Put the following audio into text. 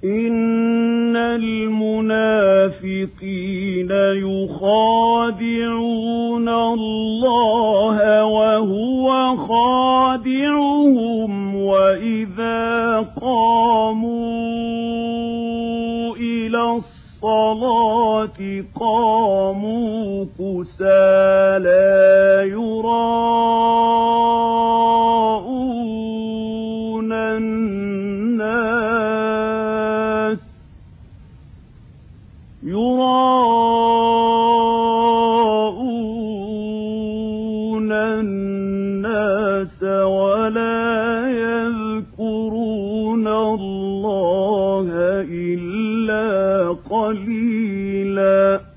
إن المنافقين يخادعون الله وهو خادعهم وإذا قاموا إلى الصلاة قاموا كسالى يراءون الناس ولا يذكرون الله إلا قليلا